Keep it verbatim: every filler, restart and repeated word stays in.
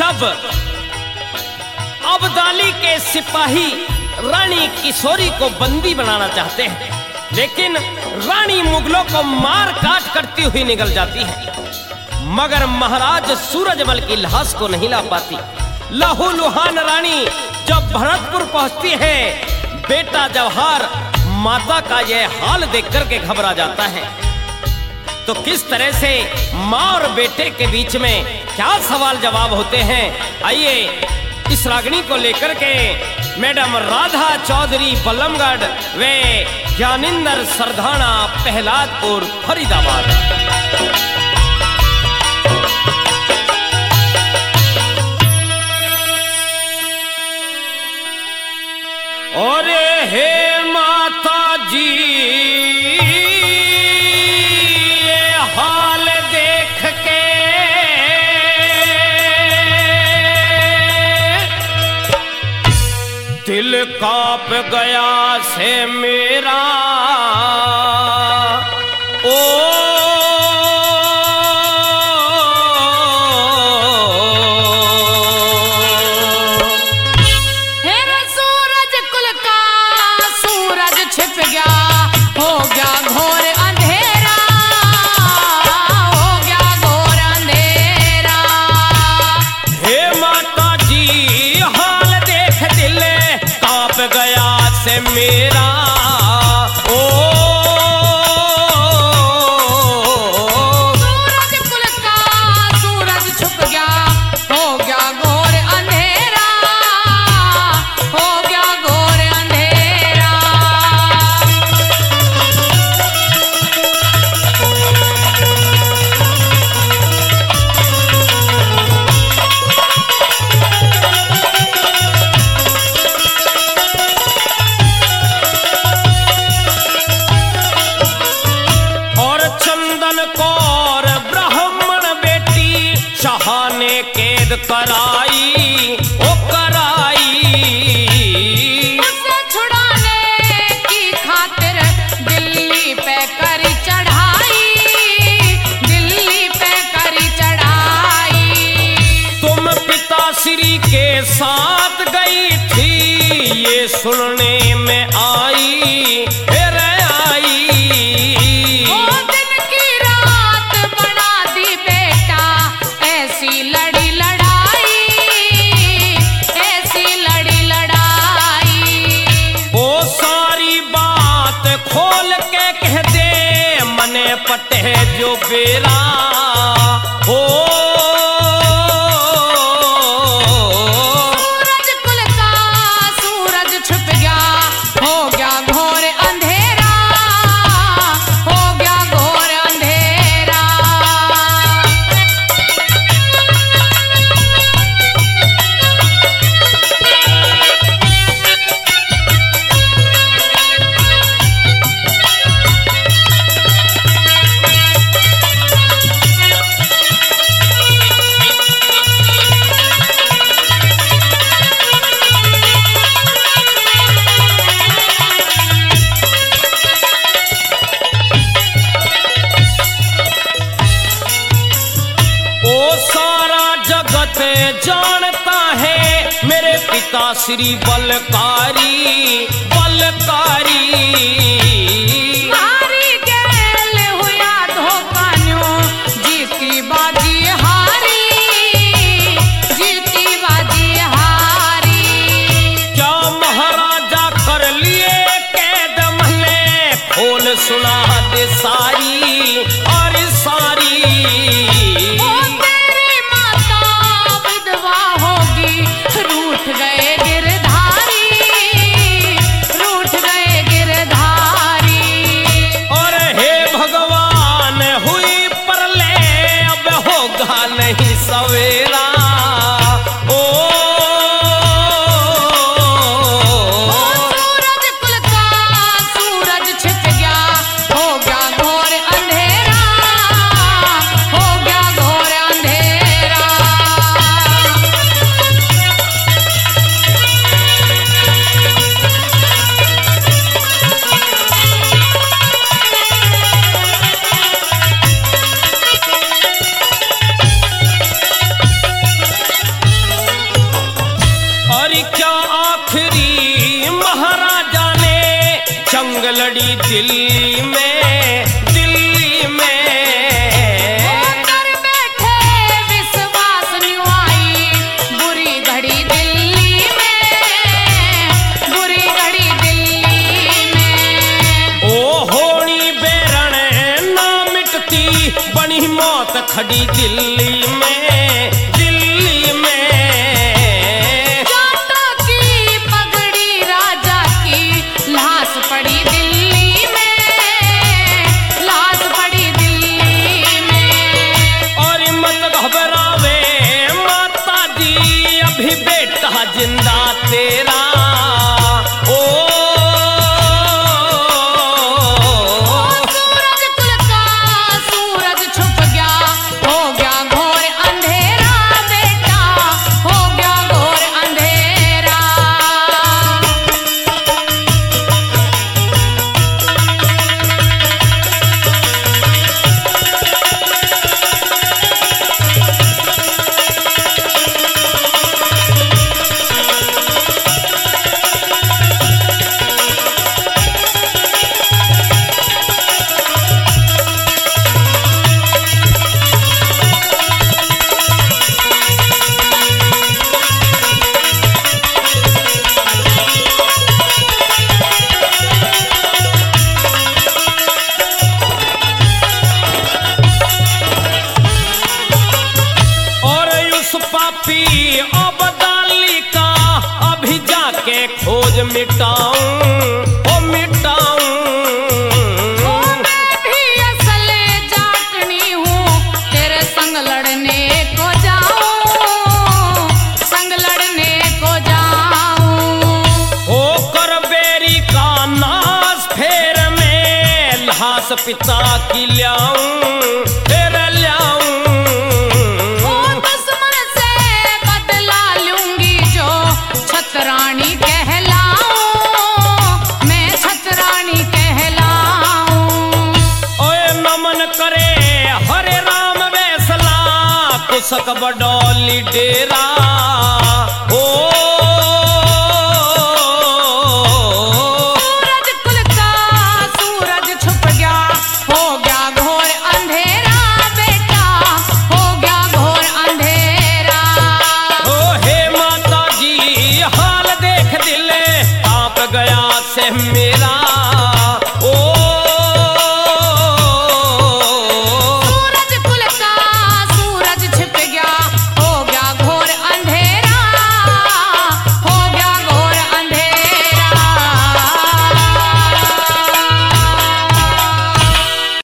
जब अब्दाली के सिपाही रानी किशोरी को बंदी बनाना चाहते हैं, लेकिन रानी मुगलों को मार काट करती हुई निकल जाती है, मगर महाराज सूरजमल की लाश को नहीं ला पाती। लहू लुहान रानी जब भरतपुर पहुंचती है, बेटा जवाहर माता का यह हाल देख करके घबरा जाता है। तो किस तरह से माँ और बेटे के बीच में क्या सवाल जवाब होते हैं, आइए इस रागनी को लेकर के मैडम राधा चौधरी बल्लमगढ़ वे ज्ञानिंदर सरधाना प्रहलादपुर फरीदाबाद। और हे माता जी दिल कांप गया से मेरा, ओ हे सूरज कुल का सूरज छिप गया, हो गया घोर अंधेरा, हो गया घोर अंधेरा। हे माता जी हाल देख दिल कांप गया से मेरा, ओ सूरज कुल का सूरज छुप गया, हो गया घोर अंधेरा, हो गया घोर अंधेरा। कौर ब्राह्मण बेटी शाह ने कैद कराई, ओ कराई। उसे छुड़ाने की खातिर दिल्ली पे करी चढ़ाई, दिल्ली पे करी चढ़ाई। तुम पिताश्री के साथ गई थी, ये सुनने में आई, फिर आई। ऐसी लड़ी लड़ाई, ऐसी लड़ी लड़ाई। वो सारी बात खोल के कह दे, मने पटे जो बेरा हो। सूरज कुल का सूरज छुप गया, हो गया घोर अंधेरा, हो गया घोर अंधेरा। जानता है मेरे पिता श्री बलकारी, बलकारी। मारी गेल हुआ धोखान्यो, जीती बाजी हारी, जीती बाजी हारी। क्या महाराजा कर लिए कैद, मने खोल सुना दे सारी और सारी। रूठ गए गिरधारी, रूठ गए गिरधारी। और हे भगवान हुई परले, अब होगा नहीं सवेरा, ओ सूरज कुल का सूरज छिप गया, हो गया घोर अंधेरा, जंग लड़ी दिल्ली में, दिल्ली में। कर बैठे विश्वास न्यू आई बुरी घड़ी दिल्ली में, बुरी घड़ी दिल्ली में। ओ होनी बेरण ना मिटती बनी मौत खड़ी दिल्ली में, दिल्ली में। जाटों की पगड़ी राजा की लाश पड़ी दिल्ली में, लाश पड़ी दिल्ली में। और मत घबरावे माता जी अभी बेटा जिंदा तेरा। ओ सूरज कुल का सूरज छुप गया, हो गया घोर अंधेरा बेटा, हो गया घोर अंधेरा। और उस पापी अबदाली का अभी जाके खोज मिटाऊं, ओ मिटाऊं। ओ मैं भी असल जाटनी हूँ, तेरे संग लड़ने को जाऊं, संग लड़ने को जाऊं। ओ कर बेरी का नाश फेर में लाश पिता की ल्याऊं, फेर ल्याऊं। ओ दुश्मन से बदला लूंगी जो छतरानी कहलाऊं, मैं छतरानी कहलाऊं। ओए नमन करे हरे राम वैसला कुसक बडौली डेरा।